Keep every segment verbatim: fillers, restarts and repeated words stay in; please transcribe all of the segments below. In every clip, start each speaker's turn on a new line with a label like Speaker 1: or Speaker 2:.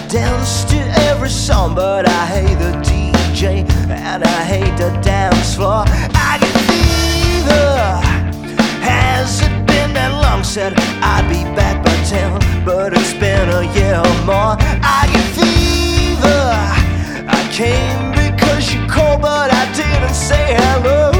Speaker 1: dance to every song, but I hate the D J and I hate the dance floor. I get fever. Has it been that long? Said I'd be back by ten, but it's been a year or more. I get fever. I came because you called, but I didn't say hello.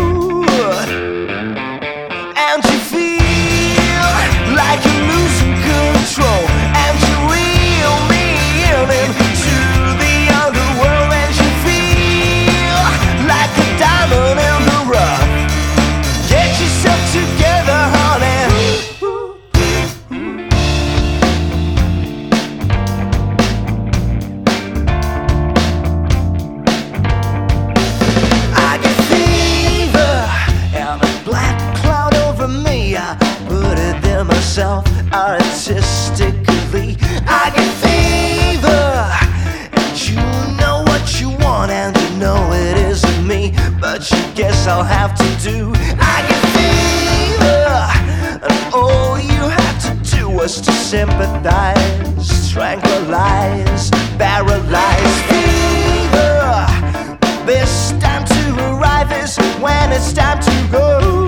Speaker 1: And you feel like you're losing control, and you reel me in into the underworld, and you feel like a diamond in the rough. Get yourself together, honey. I get fever and a black cloud over me. I put it there myself artistically. I get fever, and you know what you want, and you know it isn't me, but you guess I'll have to do. I get fever, and all you had to do was to sympathize, tranquilize, paralyze. Fever, this time to arrive is when it's time to go.